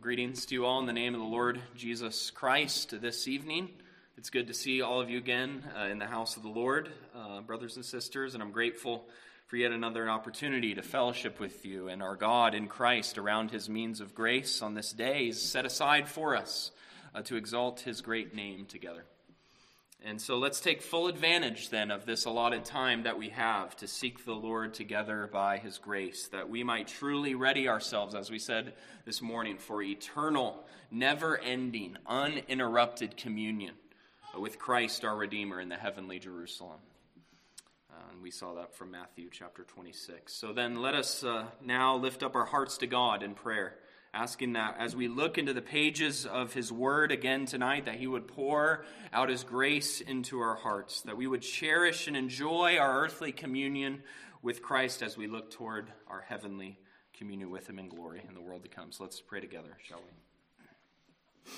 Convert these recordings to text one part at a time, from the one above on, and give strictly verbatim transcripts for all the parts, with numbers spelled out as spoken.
greetings to you all in the name of the Lord Jesus Christ this evening. It's good to see all of you again uh, in the house of the Lord, uh, brothers and sisters, and I'm grateful for yet another opportunity to fellowship with you and our God in Christ around his means of grace on this day he's set aside for us uh, to exalt his great name together. And so let's take full advantage then of this allotted time that we have to seek the Lord together by his grace, that we might truly ready ourselves, as we said this morning, for eternal, never-ending, uninterrupted communion with Christ our Redeemer in the heavenly Jerusalem. Uh, and we saw that from Matthew chapter twenty-six. So then let us uh, now lift up our hearts to God in prayer, asking that as we look into the pages of his word again tonight, that he would pour out his grace into our hearts, that we would cherish and enjoy our earthly communion with Christ as we look toward our heavenly communion with him in glory in the world to come. So let's pray together, shall we?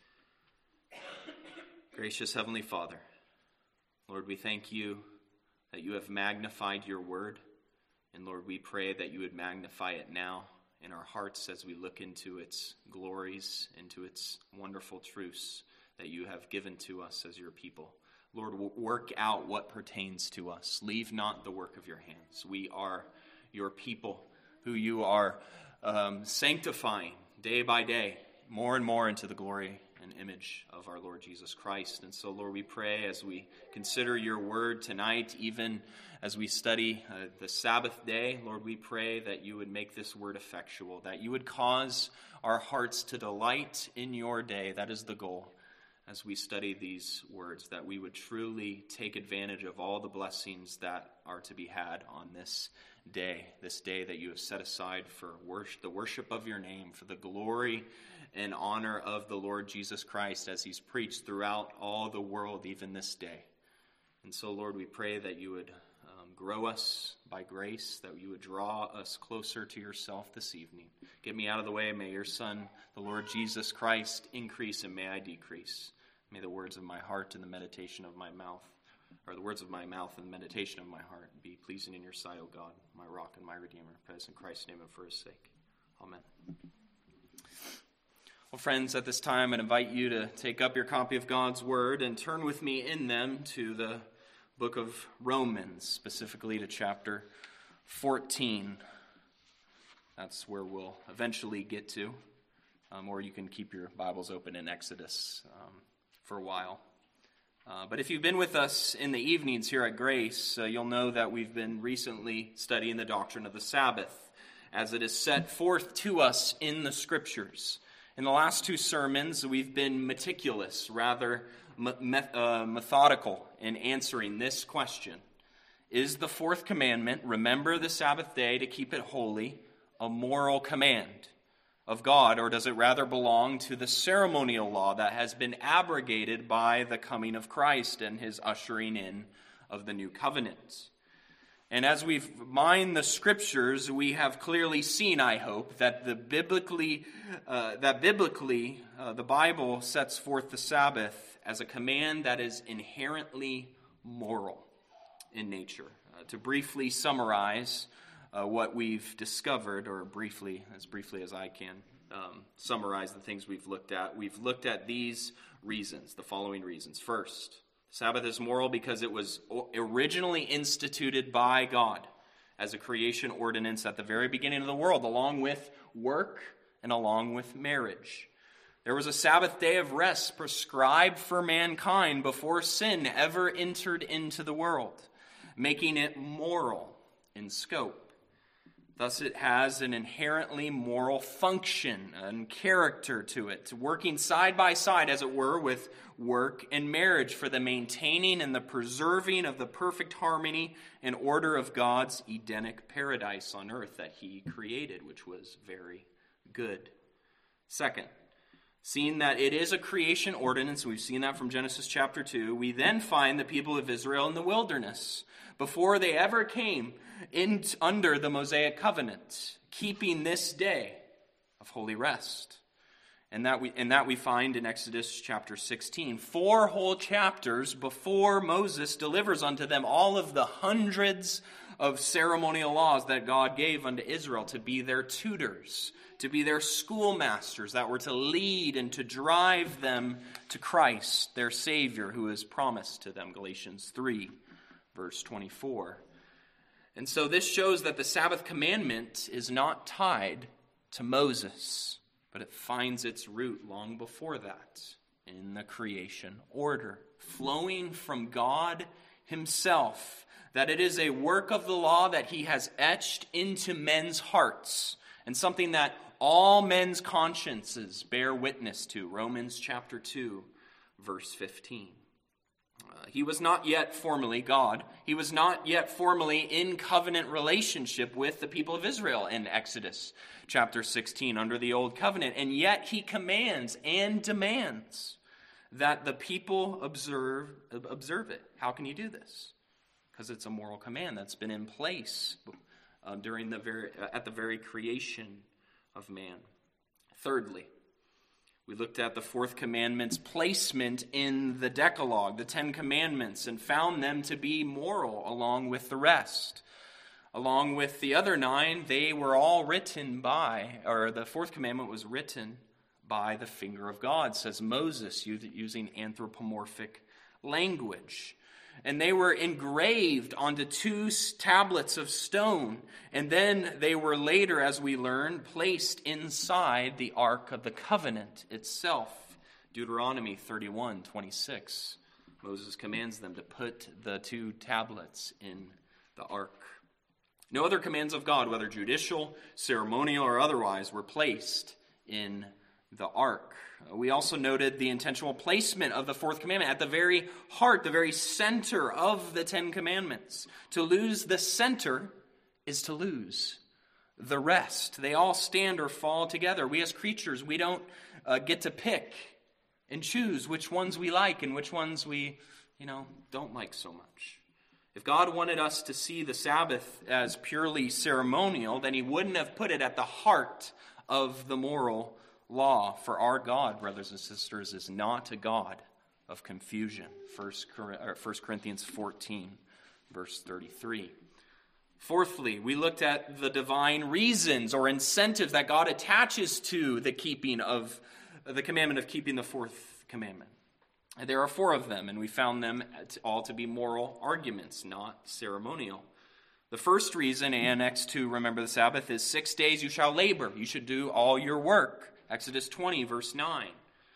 Gracious Heavenly Father, Lord, we thank you that you have magnified your word, and Lord, we pray that you would magnify it now in our hearts as we look into its glories, into its wonderful truths that you have given to us as your people. Lord, work out what pertains to us. Leave not the work of your hands. We are your people who you are um, sanctifying day by day, more and more into the glory and image of our Lord Jesus Christ. And so, Lord, we pray as we consider your word tonight, even as we study uh, the Sabbath day, Lord, we pray that you would make this word effectual, that you would cause our hearts to delight in your day. That is the goal as we study these words, that we would truly take advantage of all the blessings that are to be had on this day, this day that you have set aside for worship, the worship of your name, for the glory and honor of the Lord Jesus Christ as he's preached throughout all the world, even this day. And so, Lord, we pray that you would um, grow us by grace, that you would draw us closer to yourself this evening. Get me out of the way. May your Son, the Lord Jesus Christ, increase, and may I decrease. May the words of my heart and the meditation of my mouth, or the words of my mouth and the meditation of my heart be pleasing in your sight, O God, my rock and my redeemer. Praise in Christ's name and for his sake. Amen. Well, friends, at this time, I'd invite you to take up your copy of God's Word and turn with me in them to the book of Romans, specifically to chapter fourteen. That's where we'll eventually get to. Um, or you can keep your Bibles open in Exodus um, for a while. Uh, but if you've been with us in the evenings here at Grace, uh, you'll know that we've been recently studying the doctrine of the Sabbath as it is set forth to us in the Scriptures. In the last two sermons, we've been meticulous, rather me- uh, methodical in answering this question. Is the fourth commandment, remember the Sabbath day to keep it holy, a moral command of God, or does it rather belong to the ceremonial law that has been abrogated by the coming of Christ and his ushering in of the new covenant? And as we've mined the Scriptures, we have clearly seen, I hope, that the biblically, uh, that biblically uh, the Bible sets forth the Sabbath as a command that is inherently moral in nature. Uh, to briefly summarize uh, what we've discovered, or briefly, as briefly as I can, um, summarize the things we've looked at, we've looked at these reasons, the following reasons. First, Sabbath is moral because it was originally instituted by God as a creation ordinance at the very beginning of the world, along with work and along with marriage. There was a Sabbath day of rest prescribed for mankind before sin ever entered into the world, making it moral in scope. Thus, it has an inherently moral function and character to it, working side by side, as it were, with work and marriage for the maintaining and the preserving of the perfect harmony and order of God's Edenic paradise on earth that he created, which was very good. Second, seeing that it is a creation ordinance, we've seen that from Genesis chapter two, we then find the people of Israel in the wilderness before they ever came in under the Mosaic covenant, keeping this day of holy rest. And that we and that we find in Exodus chapter sixteen, four whole chapters before Moses delivers unto them all of the hundreds of ceremonial laws that God gave unto Israel to be their tutors, to be their schoolmasters that were to lead and to drive them to Christ, their Savior, who is promised to them. Galatians three, verse twenty-four. And so this shows that the Sabbath commandment is not tied to Moses, but it finds its root long before that in the creation order, flowing from God himself, that it is a work of the law that he has etched into men's hearts, and something that all men's consciences bear witness to. Romans chapter two, verse fifteen. Uh, he was not yet formally God. He was not yet formally in covenant relationship with the people of Israel in Exodus chapter sixteen under the old covenant. And yet he commands and demands that the people observe, observe it. How can you do this? Because it's a moral command that's been in place uh, during the very uh, at the very creation of man. Thirdly, we looked at the fourth commandment's placement in the Decalogue, the Ten Commandments, and found them to be moral along with the rest. Along with the other nine, they were all written by, or the fourth commandment was written by the finger of God, says Moses, using anthropomorphic language. And they were engraved onto two tablets of stone. And then they were later, as we learn, placed inside the Ark of the Covenant itself. Deuteronomy thirty-one twenty-six. Moses commands them to put the two tablets in the Ark. No other commands of God, whether judicial, ceremonial, or otherwise, were placed in the Ark. We also noted the intentional placement of the fourth commandment at the very heart, the very center of the Ten Commandments. To lose the center is to lose the rest. They all stand or fall together. We as creatures, we don't uh, get to pick and choose which ones we like and which ones we, you know, don't like so much. If God wanted us to see the Sabbath as purely ceremonial, then he wouldn't have put it at the heart of the moral law. For our God, brothers and sisters, is not a God of confusion. First Corinthians fourteen, verse thirty-three. Fourthly, we looked at the divine reasons or incentives that God attaches to the keeping of the commandment of keeping the fourth commandment. And there are four of them, and we found them all to be moral arguments, not ceremonial. The first reason, annexed to remember the Sabbath, is six days you shall labor. You should do all your work. Exodus twenty, verse nine.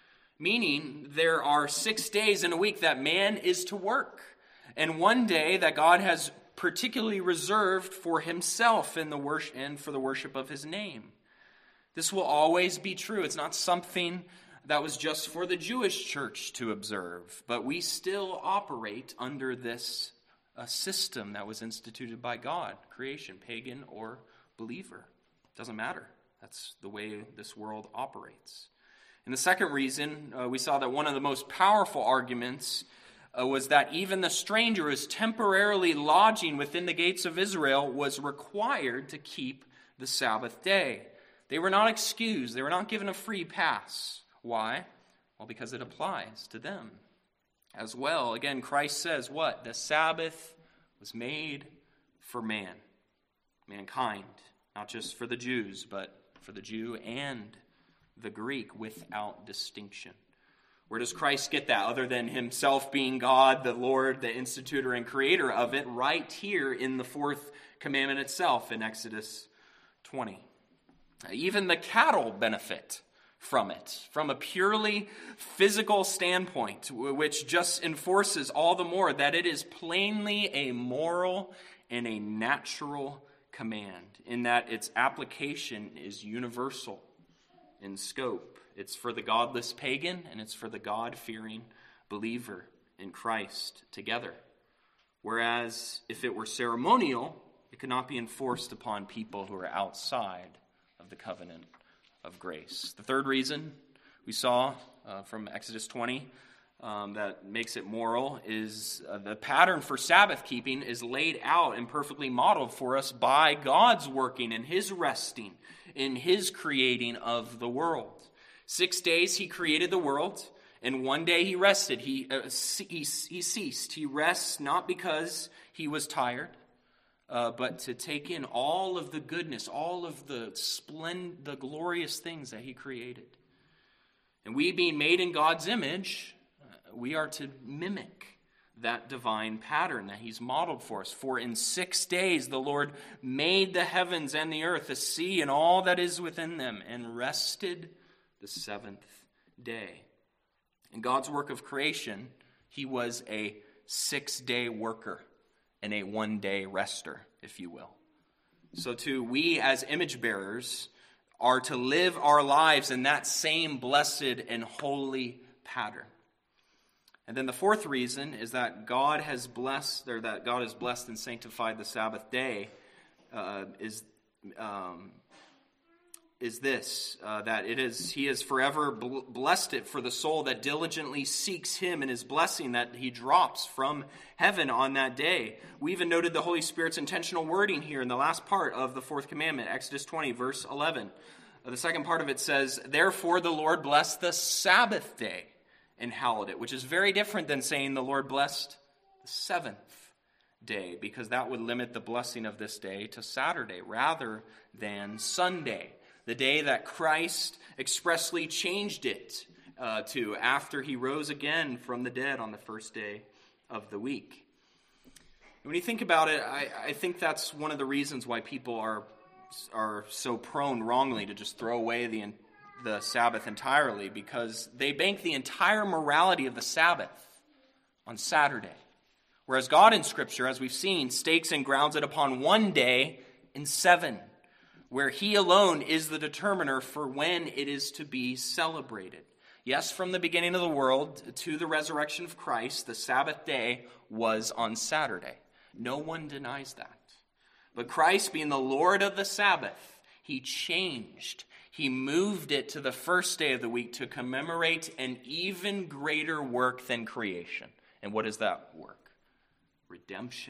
Meaning there are six days in a week that man is to work. And one day that God has particularly reserved for himself in the worship and for the worship of his name. This will always be true. It's not something that was just for the Jewish church to observe. But we still operate under this uh, system that was instituted by God. Creation, pagan or believer. Doesn't matter. That's the way this world operates. And the second reason, uh, we saw that one of the most powerful arguments uh, was that even the stranger who is temporarily lodging within the gates of Israel was required to keep the Sabbath day. They were not excused. They were not given a free pass. Why? Well, because it applies to them as well. Again, Christ says what? The Sabbath was made for man, mankind, not just for the Jews, but for the Jew and the Greek without distinction. Where does Christ get that other than himself being God, the Lord, the institutor and creator of it, right here in the fourth commandment itself in Exodus twenty? Even the cattle benefit from it, from a purely physical standpoint, which just enforces all the more that it is plainly a moral and a natural command, in that its application is universal in scope. It's for the godless pagan and it's for the God-fearing believer in Christ together. Whereas if it were ceremonial, it could not be enforced upon people who are outside of the covenant of grace. The third reason we saw uh, from Exodus twenty Um, that makes it moral is uh, the pattern for Sabbath keeping is laid out and perfectly modeled for us by God's working and his resting in his creating of the world. Six days he created the world, and one day he rested. He, uh, he, he ceased. He rests not because he was tired, uh, but to take in all of the goodness, all of the splend- the glorious things that he created. And we, being made in God's image, uh, we are to mimic that divine pattern that he's modeled for us. For in six days the Lord made the heavens and the earth, the sea, and all that is within them, and rested the seventh day. In God's work of creation, he was a six-day worker and a one-day rester, if you will. So too, we as image bearers are to live our lives in that same blessed and holy pattern. And then the fourth reason is that God has blessed, or that God has blessed and sanctified the Sabbath day, uh, is um, is this, uh, that it is He has forever blessed it for the soul that diligently seeks Him and His blessing that He drops from heaven on that day. We even noted the Holy Spirit's intentional wording here in the last part of the fourth commandment, Exodus twenty, verse eleven. Uh, the second part of it says, "Therefore the Lord blessed the Sabbath day and hallowed it," which is very different than saying the Lord blessed the seventh day, because that would limit the blessing of this day to Saturday rather than Sunday, the day that Christ expressly changed it uh, to after he rose again from the dead on the first day of the week. And when you think about it, I, I think that's one of the reasons why people are are so prone wrongly to just throw away the the Sabbath entirely, because they bank the entire morality of the Sabbath on Saturday. Whereas God in Scripture, as we've seen, stakes and grounds it upon one day in seven, where he alone is the determiner for when it is to be celebrated. Yes, from the beginning of the world to the resurrection of Christ, the Sabbath day was on Saturday. No one denies that. But Christ, being the Lord of the Sabbath, he changed. He moved it to the first day of the week to commemorate an even greater work than creation. And what is that work? Redemption.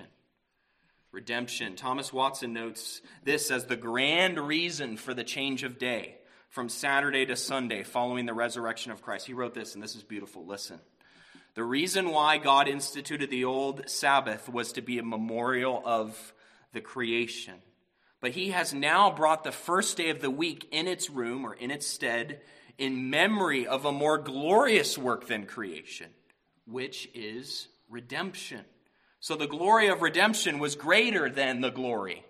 Redemption. Thomas Watson notes this as the grand reason for the change of day from Saturday to Sunday following the resurrection of Christ. He wrote this, and this is beautiful. Listen. The reason why God instituted the old Sabbath was to be a memorial of the creation. But he has now brought the first day of the week in its room, or in its stead, in memory of a more glorious work than creation, which is redemption. So the glory of redemption was greater than the glory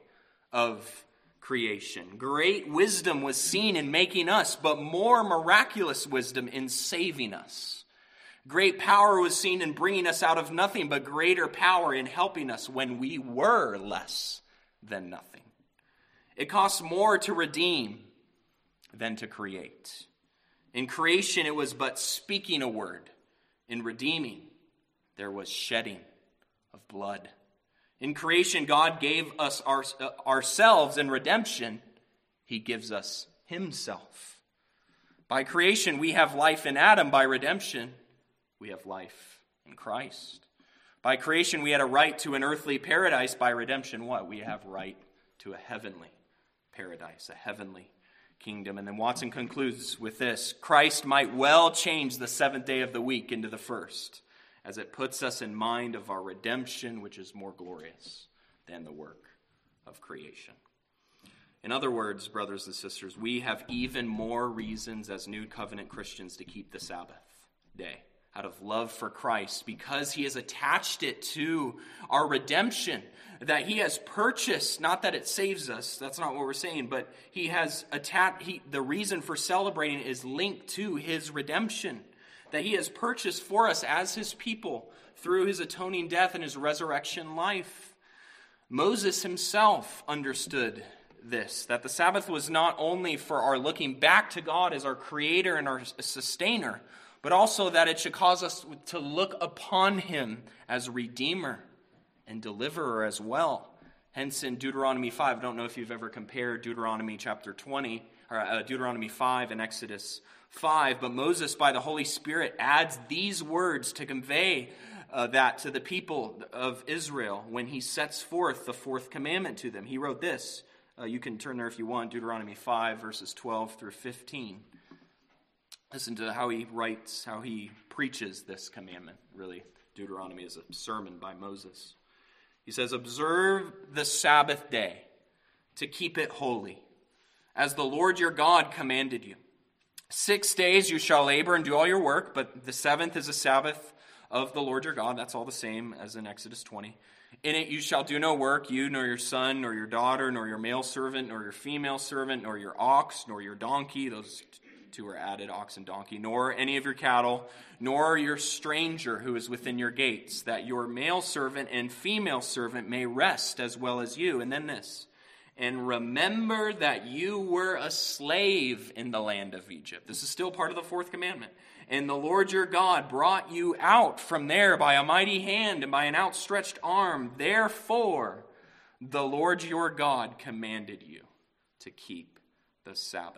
of creation. Great wisdom was seen in making us, but more miraculous wisdom in saving us. Great power was seen in bringing us out of nothing, but greater power in helping us when we were less than nothing. It costs more to redeem than to create. In creation, it was but speaking a word. In redeeming, there was shedding of blood. In creation, God gave us our, uh, ourselves. In redemption, he gives us himself. By creation, we have life in Adam. By redemption, we have life in Christ. By creation, we had a right to an earthly paradise. By redemption, what? We have right to a heavenly paradise, a heavenly kingdom. And then Watson concludes with this: Christ might well change the seventh day of the week into the first, as it puts us in mind of our redemption, which is more glorious than the work of creation. In other words, brothers and sisters, we have even more reasons as New Covenant Christians to keep the Sabbath day out of love for Christ, because he has attached it to our redemption, that he has purchased. Not that it saves us, that's not what we're saying, but he has attached, he, the reason for celebrating is linked to his redemption, that he has purchased for us as his people through his atoning death and his resurrection life. Moses himself understood this, that the Sabbath was not only for our looking back to God as our creator and our sustainer, but also that it should cause us to look upon him as redeemer and deliverer as well. Hence in Deuteronomy five, I don't know if you've ever compared Deuteronomy chapter twenty, or uh, Deuteronomy five and Exodus five, but Moses by the Holy Spirit adds these words to convey uh, that to the people of Israel when he sets forth the fourth commandment to them. He wrote this, uh, you can turn there if you want, Deuteronomy five verses twelve through fifteen. Listen to how he writes, how he preaches this commandment. Really, Deuteronomy is a sermon by Moses. He says, observe the Sabbath day to keep it holy, as the Lord your God commanded you. Six days you shall labor and do all your work, but the seventh is a Sabbath of the Lord your God. That's all the same as in Exodus twenty. In it you shall do no work, you nor your son, nor your daughter, nor your male servant, nor your female servant, nor your ox, nor your donkey. Those two are added, ox and donkey. Nor any of your cattle, nor your stranger who is within your gates, that your male servant and female servant may rest as well as you. And then this. And remember that you were a slave in the land of Egypt. This is still part of the fourth commandment. And the Lord your God brought you out from there by a mighty hand and by an outstretched arm. Therefore, the Lord your God commanded you to keep the Sabbath.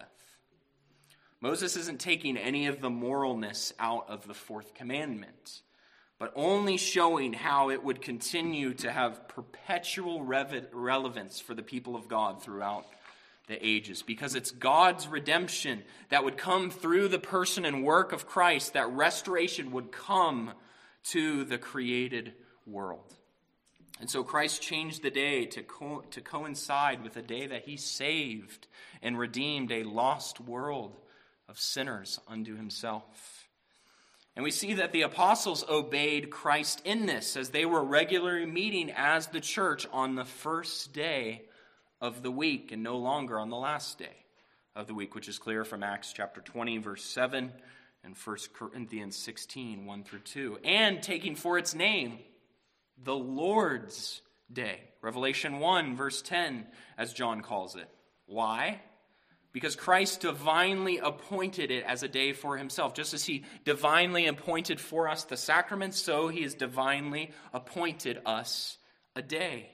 Moses isn't taking any of the moralness out of the fourth commandment, but only showing how it would continue to have perpetual rev- relevance for the people of God throughout the ages, because it's God's redemption that would come through the person and work of Christ, that restoration would come to the created world. And so Christ changed the day to, co- to coincide with the day that he saved and redeemed a lost world of sinners unto himself. And we see that the apostles obeyed Christ in this as they were regularly meeting as the church on the first day of the week and no longer on the last day of the week, which is clear from Acts chapter twenty, verse seven, and First Corinthians sixteen, one through two. And taking for its name the Lord's Day. Revelation one, verse ten, as John calls it. Why? Because Christ divinely appointed it as a day for himself. Just as he divinely appointed for us the sacraments, so he has divinely appointed us a day.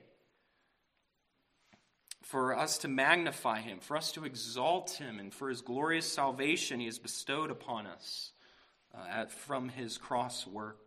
For us to magnify him, for us to exalt him, and for his glorious salvation he has bestowed upon us uh, at, from his cross work.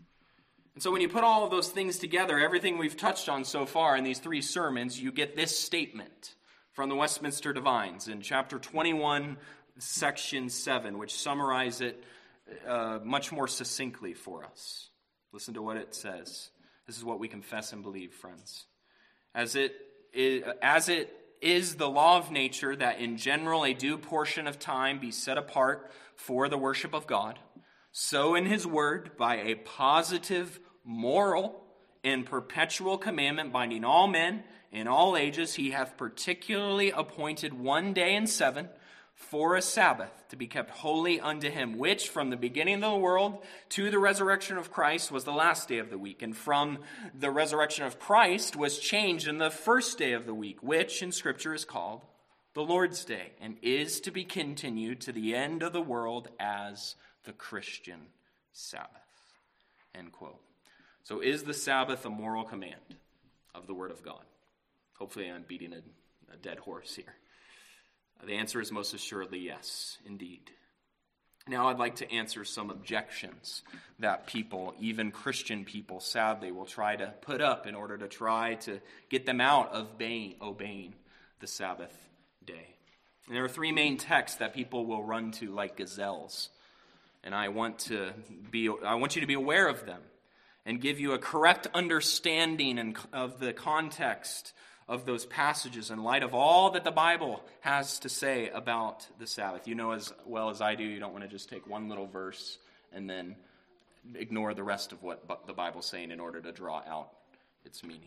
And so when you put all of those things together, everything we've touched on so far in these three sermons, you get this statement from the Westminster Divines in chapter twenty-one, section seven, which summarize it uh, much more succinctly for us. Listen to what it says. This is what we confess and believe, friends. As it is, as it is the law of nature that in general a due portion of time be set apart for the worship of God, so in his word, by a positive, moral, and perpetual commandment binding all men in all ages, he hath particularly appointed one day in seven for a Sabbath to be kept holy unto him, which from the beginning of the world to the resurrection of Christ was the last day of the week, and from the resurrection of Christ was changed in the first day of the week, which in Scripture is called the Lord's Day, and is to be continued to the end of the world as the Christian Sabbath. End quote. So is the Sabbath a moral command of the Word of God? Hopefully I'm beating a, a dead horse here. The answer is most assuredly yes, indeed. Now I'd like to answer some objections that people, even Christian people, sadly will try to put up in order to try to get them out of obeying, obeying the Sabbath day. And there are three main texts that people will run to like gazelles. And I want to be I want you to be aware of them and give you a correct understanding of the context of those passages in light of all that the Bible has to say about the Sabbath. You know as well as I do, you don't want to just take one little verse and then ignore the rest of what the Bible's saying in order to draw out its meaning.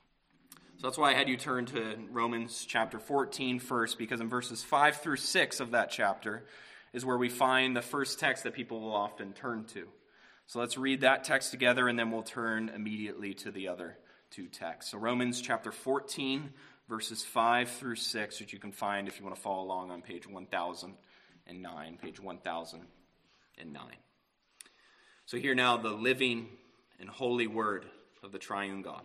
So that's why I had you turn to Romans chapter fourteen first, because in verses five through six of that chapter is where we find the first text that people will often turn to. So let's read that text together, and then we'll turn immediately to the other two texts. So Romans chapter fourteen, verses five through six, which you can find if you want to follow along on page one thousand nine, page one thousand nine. So hear now the living and holy word of the triune God.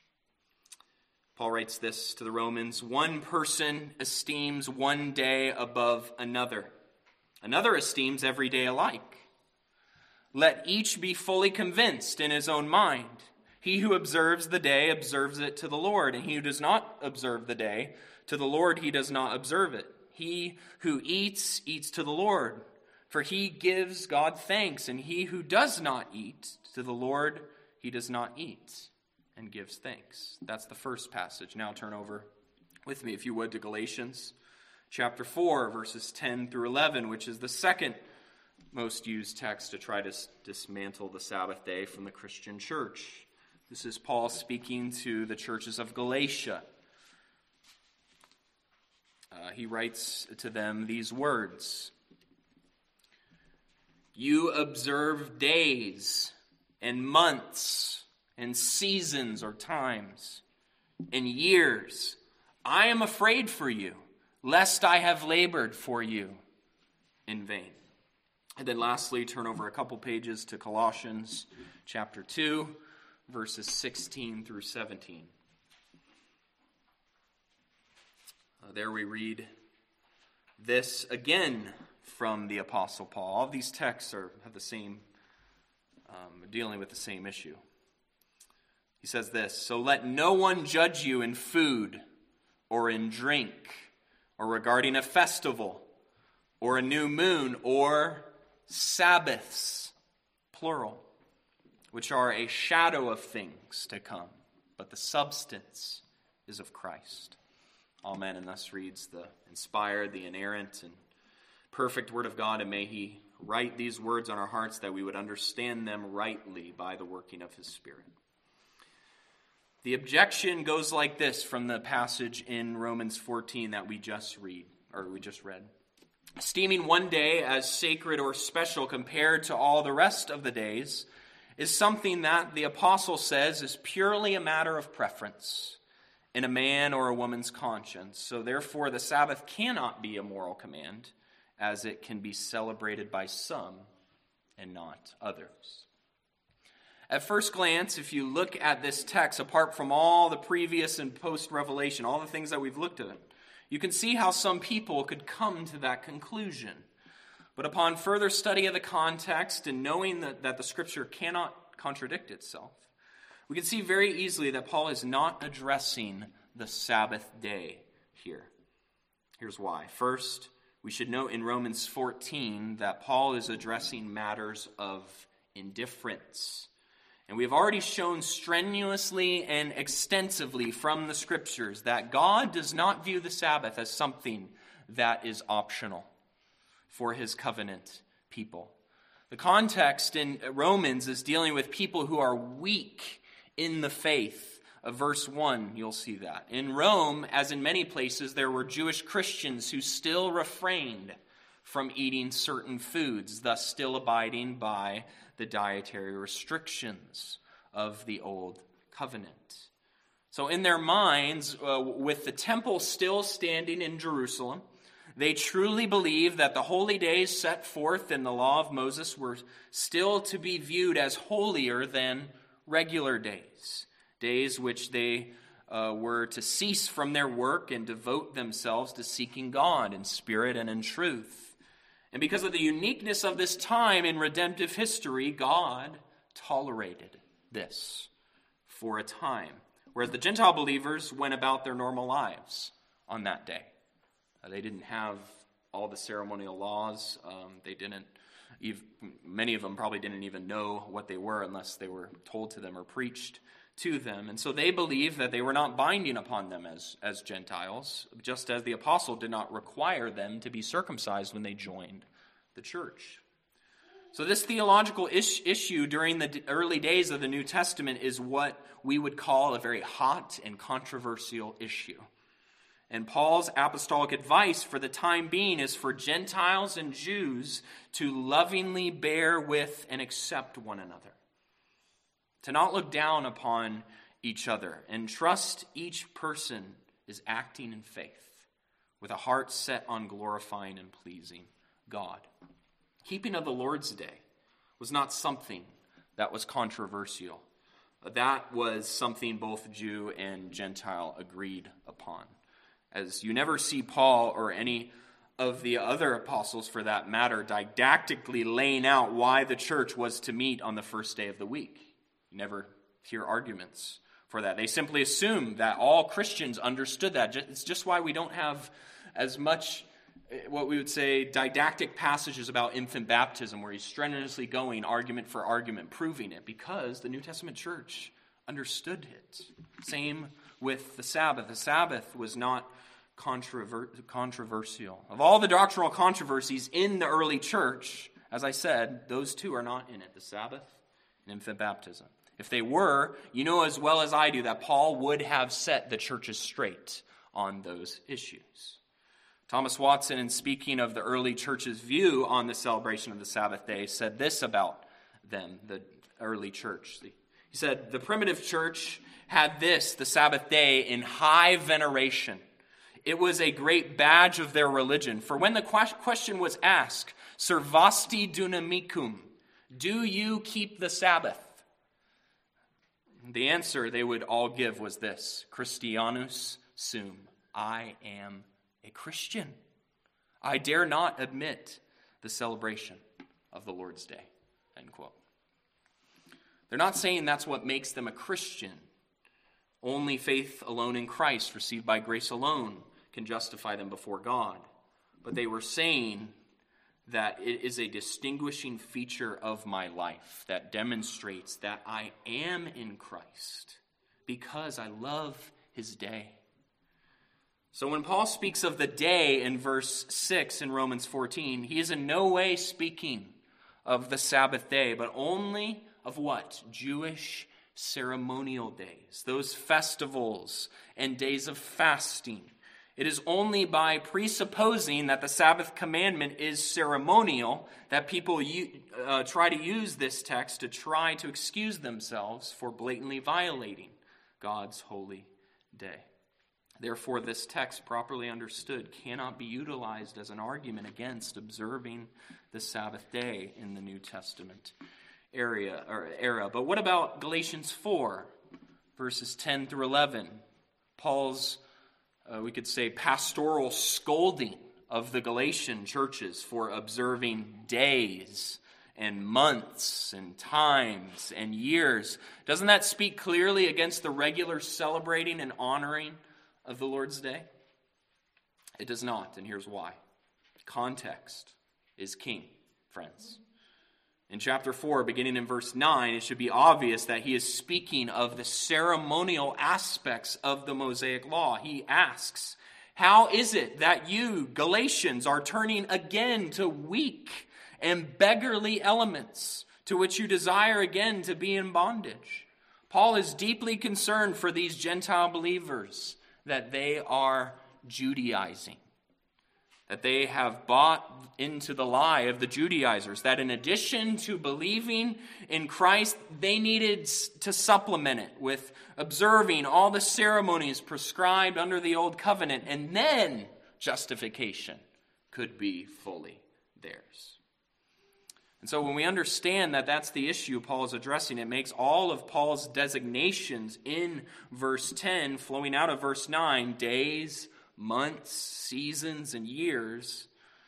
Paul writes this to the Romans: one person esteems one day above another. Another esteems every day alike. Let each be fully convinced in his own mind. He who observes the day observes it to the Lord, and he who does not observe the day, to the Lord he does not observe it. He who eats, eats to the Lord, for he gives God thanks, and he who does not eat, to the Lord he does not eat, and gives thanks. That's the first passage. Now turn over with me, if you would, to Galatians chapter four, verses ten through eleven, which is the second most used text to try to dismantle the Sabbath day from the Christian church. This is Paul speaking to the churches of Galatia. Uh, he writes to them these words: "You observe days and months and seasons or times and years. I am afraid for you, lest I have labored for you in vain." And then lastly, turn over a couple pages to Colossians chapter two, verses sixteen through seventeen. Uh, there we read this again from the Apostle Paul. All of these texts are have the same, um, dealing with the same issue. He says this: "So let no one judge you in food or in drink or regarding a festival or a new moon or Sabbaths," plural, "which are a shadow of things to come, but the substance is of Christ." Amen. And thus reads the inspired, the inerrant, and perfect Word of God, and may He write these words on our hearts that we would understand them rightly by the working of His Spirit. The objection goes like this from the passage in Romans fourteen that we just read, or we just read. Esteeming one day as sacred or special compared to all the rest of the days is something that the apostle says is purely a matter of preference in a man or a woman's conscience. So therefore the Sabbath cannot be a moral command, as it can be celebrated by some and not others. At first glance, if you look at this text, apart from all the previous and post-revelation, all the things that we've looked at, you can see how some people could come to that conclusion. But upon further study of the context and knowing that, that the Scripture cannot contradict itself, we can see very easily that Paul is not addressing the Sabbath day here. Here's why. First, we should note in Romans fourteen that Paul is addressing matters of indifference. And we have already shown strenuously and extensively from the Scriptures that God does not view the Sabbath as something that is optional for His covenant people. The context in Romans is dealing with people who are weak in the faith. Uh, verse one, you'll see that. In Rome, as in many places, there were Jewish Christians who still refrained from eating certain foods, thus still abiding by the dietary restrictions of the Old Covenant. So in their minds, uh, with the temple still standing in Jerusalem, they truly believed that the holy days set forth in the law of Moses were still to be viewed as holier than regular days, days which they uh, were to cease from their work and devote themselves to seeking God in spirit and in truth. And because of the uniqueness of this time in redemptive history, God tolerated this for a time, whereas the Gentile believers went about their normal lives on that day. Uh, they didn't have all the ceremonial laws. Um, they didn't, even, many of them probably didn't even know what they were unless they were told to them or preached to them. And so they believed that they were not binding upon them as, as Gentiles, just as the apostle did not require them to be circumcised when they joined the church. So this theological ish, issue during the early days of the New Testament is what we would call a very hot and controversial issue. And Paul's apostolic advice for the time being is for Gentiles and Jews to lovingly bear with and accept one another, to not look down upon each other, and trust each person is acting in faith with a heart set on glorifying and pleasing God. Keeping of the Lord's Day was not something that was controversial. That was something both Jew and Gentile agreed upon. As you never see Paul or any of the other apostles, for that matter, didactically laying out why the church was to meet on the first day of the week. You never hear arguments for that. They simply assume that all Christians understood that. It's just why we don't have as much, what we would say, didactic passages about infant baptism, where he's strenuously going argument for argument, proving it, because the New Testament church understood it. Same with the Sabbath. The Sabbath was not controver- controversial. Of all the doctrinal controversies in the early church, as I said, those two are not in it, the Sabbath and infant baptism. If they were, you know as well as I do that Paul would have set the churches straight on those issues. Thomas Watson, in speaking of the early church's view on the celebration of the Sabbath day, said this about them, the early church. He said, the primitive church had this, the Sabbath day, in high veneration. It was a great badge of their religion. For when the question was asked, servasti dunamicum, do you keep the Sabbath? The answer they would all give was this, Christianus sum, I am a Christian. I dare not admit the celebration of the Lord's Day, end quote. They're not saying that's what makes them a Christian. Only faith alone in Christ, received by grace alone, can justify them before God. But they were saying that it is a distinguishing feature of my life that demonstrates that I am in Christ because I love his day. So when Paul speaks of the day in verse six in Romans fourteen, he is in no way speaking of the Sabbath day, but only of what? Jewish ceremonial days, those festivals and days of fasting. It is only by presupposing that the Sabbath commandment is ceremonial that people uh, try to use this text to try to excuse themselves for blatantly violating God's holy day. Therefore, this text, properly understood, cannot be utilized as an argument against observing the Sabbath day in the New Testament area or era. But what about Galatians four, verses ten through eleven? Paul's, uh, we could say, pastoral scolding of the Galatian churches for observing days and months and times and years. Doesn't that speak clearly against the regular celebrating and honoring of the Lord's Day? It does not, and here's why. Context is king, friends. In chapter four, beginning in verse nine, it should be obvious that he is speaking of the ceremonial aspects of the Mosaic law. He asks, how is it that you, Galatians, are turning again to weak and beggarly elements to which you desire again to be in bondage? Paul is deeply concerned for these Gentile believers that they are Judaizing, that they have bought into the lie of the Judaizers, that in addition to believing in Christ, they needed to supplement it with observing all the ceremonies prescribed under the Old Covenant, and then justification could be fully theirs. And so when we understand that that's the issue Paul is addressing, it makes all of Paul's designations in verse ten, flowing out of verse nine, days, months, seasons, and years,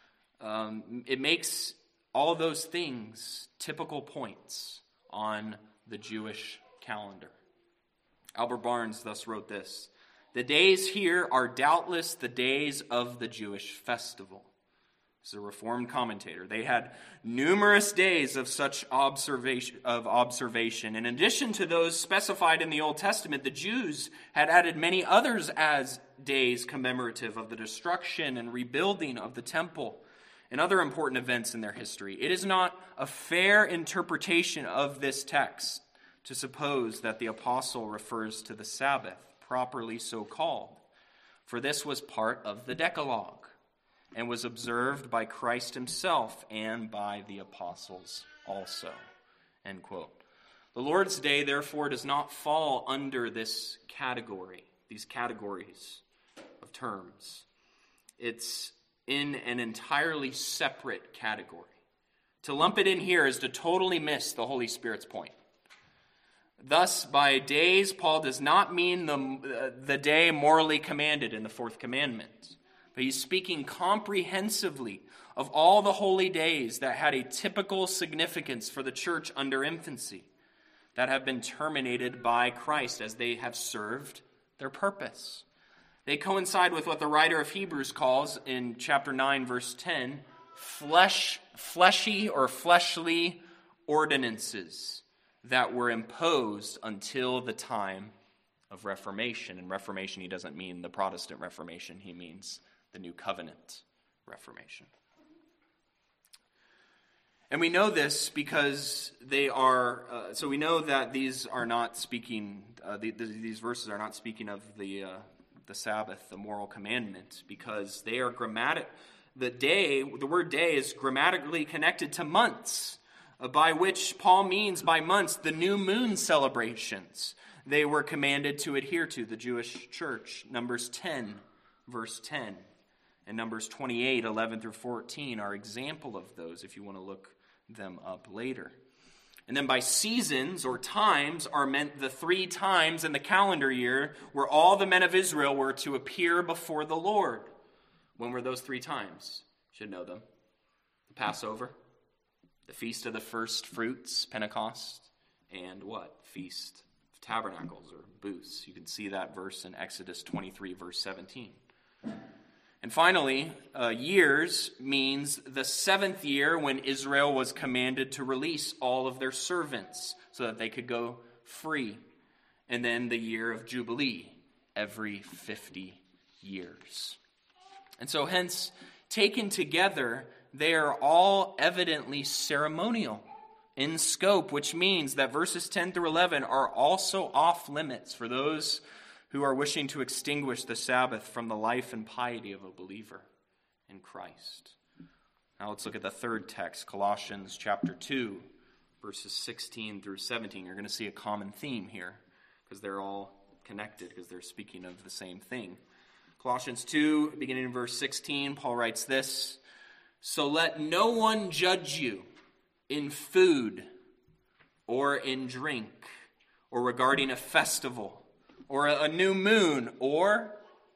um, it makes all those things typical points on the Jewish calendar. Albert Barnes thus wrote this, the days here are doubtless the days of the Jewish festival. This is a Reformed commentator. They had numerous days of such observation, of observation. In addition to those specified in the Old Testament, the Jews had added many others as days commemorative of the destruction and rebuilding of the temple and other important events in their history. It is not a fair interpretation of this text to suppose that the apostle refers to the Sabbath, properly so called, for this was part of the Decalogue and was observed by Christ himself and by the apostles also. End quote. The Lord's Day, therefore, does not fall under this category, these categories of terms. It's in an entirely separate category. To lump it in here is to totally miss the Holy Spirit's point. Thus, by days, Paul does not mean the, uh, the day morally commanded in the fourth commandment. But he's speaking comprehensively of all the holy days that had a typical significance for the church under infancy, that have been terminated by Christ as they have served their purpose. They coincide with what the writer of Hebrews calls in chapter nine, verse ten, flesh, fleshy or fleshly ordinances that were imposed until the time of Reformation. And Reformation, he doesn't mean the Protestant Reformation. He means the New Covenant Reformation. And we know this because they are, uh, so we know that these are not speaking, uh, the, the, these verses are not speaking of the uh, the Sabbath, the moral commandment, because they are grammatic. The day, the word day is grammatically connected to months, uh, by which Paul means by months the new moon celebrations they were commanded to adhere to, the Jewish church. Numbers ten, verse ten, and Numbers twenty-eight, eleven through fourteen are example of those if you want to look them up later. And then by seasons or times are meant the three times in the calendar year where all the men of Israel were to appear before the Lord. When were those three times? You should know them. The Passover, the Feast of the First Fruits, Pentecost, and what? Feast of Tabernacles or Booths. You can see that verse in Exodus twenty-three, verse seventeen. And finally, uh, years means the seventh year when Israel was commanded to release all of their servants so that they could go free. And then the year of Jubilee, every fifty years. And so hence, taken together, they are all evidently ceremonial in scope, which means that verses ten through eleven are also off limits for those who are wishing to extinguish the Sabbath from the life and piety of a believer in Christ. Now let's look at the third text, Colossians chapter two, verses sixteen through seventeen. You're going to see a common theme here because they're all connected because they're speaking of the same thing. Colossians two, beginning in verse sixteen, Paul writes this, "So let no one judge you in food or in drink or regarding a festival or a new moon, or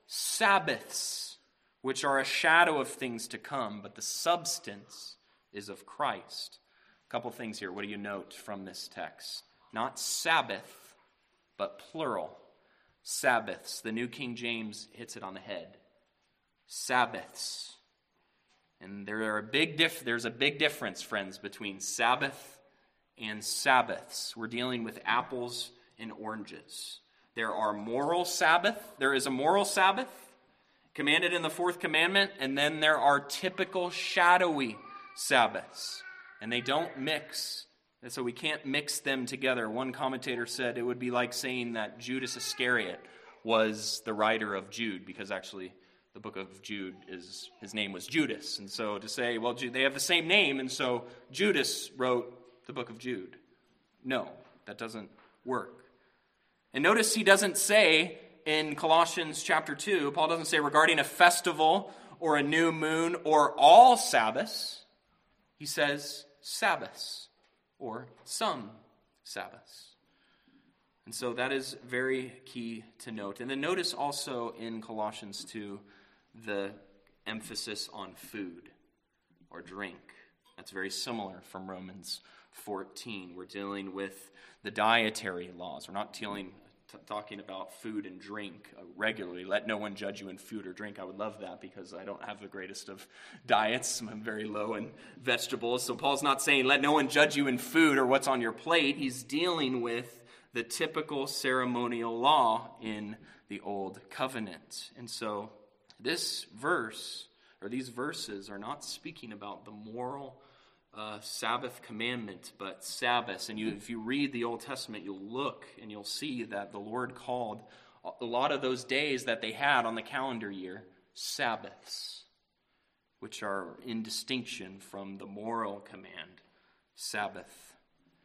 Sabbaths, which are a shadow of things to come, but the substance is of Christ." A couple things here. What do you note from this text? Not Sabbath, but plural. Sabbaths. The New King James hits it on the head. Sabbaths. And there are a big dif- there's a big difference, friends, between Sabbath and Sabbaths. We're dealing with apples and oranges. There are moral Sabbath. There is a moral Sabbath commanded in the fourth commandment, and then there are typical shadowy Sabbaths, and they don't mix, and so we can't mix them together. One commentator said it would be like saying that Judas Iscariot was the writer of Jude, because actually the book of Jude is, his name was Judas, and so to say, well, they have the same name, and so Judas wrote the book of Jude. No, that doesn't work. And notice he doesn't say in Colossians chapter two, Paul doesn't say regarding a festival or a new moon or all Sabbaths. He says Sabbaths or some Sabbaths. And so that is very key to note. And then notice also in Colossians two the emphasis on food or drink. That's very similar from Romans fourteen. We're dealing with the dietary laws. We're not dealing t- talking about food and drink uh, regularly. Let no one judge you in food or drink. I would love that because I don't have the greatest of diets. I'm very low in vegetables. So Paul's not saying let no one judge you in food or what's on your plate. He's dealing with the typical ceremonial law in the Old Covenant. And so this verse, or these verses, are not speaking about the moral Uh, Sabbath commandment, but Sabbaths. And you, if you read the Old Testament, you'll look and you'll see that the Lord called a lot of those days that they had on the calendar year Sabbaths, which are in distinction from the moral command, Sabbath.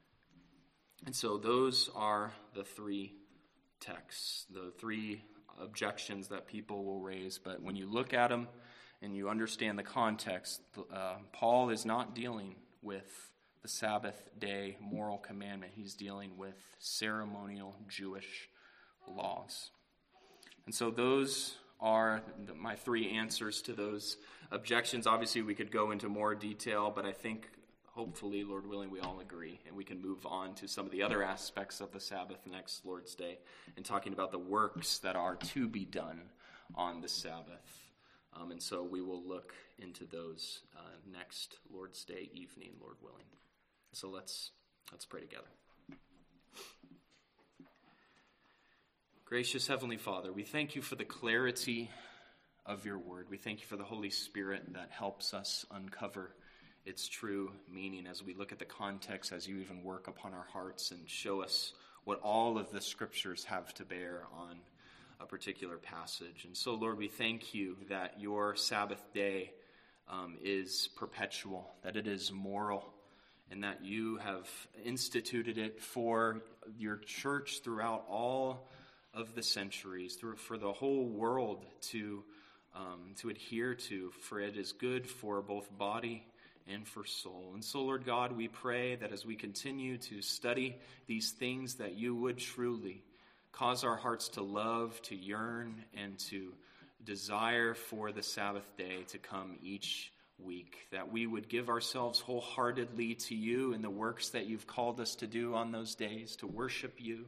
And so those are the three texts, the three objections that people will raise. But when you look at them, and you understand the context, uh, Paul is not dealing with the Sabbath day moral commandment. He's dealing with ceremonial Jewish laws. And so those are the, my three answers to those objections. Obviously, we could go into more detail, but I think hopefully, Lord willing, we all agree, and we can move on to some of the other aspects of the Sabbath next Lord's Day, and talking about the works that are to be done on the Sabbath. Um, and so we will look into those uh, next Lord's Day evening, Lord willing. So let's let's pray together. Gracious Heavenly Father, we thank you for the clarity of your word. We thank you for the Holy Spirit that helps us uncover its true meaning as we look at the context, as you even work upon our hearts and show us what all of the scriptures have to bear on a particular passage. And so, Lord, we thank you that your Sabbath day um, is perpetual, that it is moral, and that you have instituted it for your church throughout all of the centuries, through for the whole world to um, to adhere to, for it is good for both body and for soul. And so, Lord God, we pray that as we continue to study these things, that you would truly cause our hearts to love, to yearn, and to desire for the Sabbath day to come each week, that we would give ourselves wholeheartedly to you in the works that you've called us to do on those days, to worship you,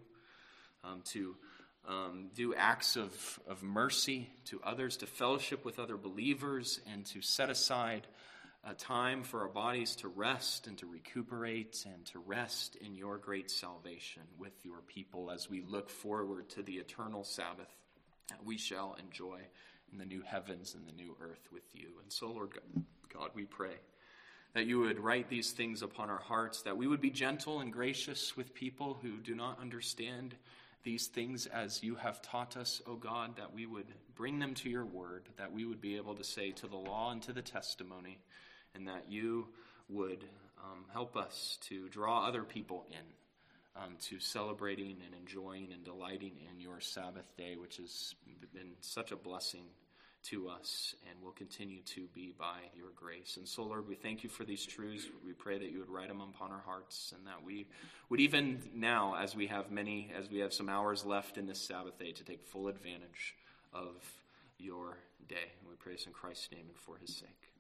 um, to um, do acts of, of mercy to others, to fellowship with other believers, and to set aside a time for our bodies to rest and to recuperate and to rest in your great salvation with your people as we look forward to the eternal Sabbath that we shall enjoy in the new heavens and the new earth with you. And so, Lord God, we pray that you would write these things upon our hearts, that we would be gentle and gracious with people who do not understand these things as you have taught us, O God, that we would bring them to your word, that we would be able to say to the law and to the testimony, and that you would um, help us to draw other people in um, to celebrating and enjoying and delighting in your Sabbath day, which has been such a blessing to us and will continue to be by your grace. And so, Lord, we thank you for these truths. We pray that you would write them upon our hearts, and that we would even now, as we have many, as we have some hours left in this Sabbath day, to take full advantage of your day. And we pray this in Christ's name and for his sake.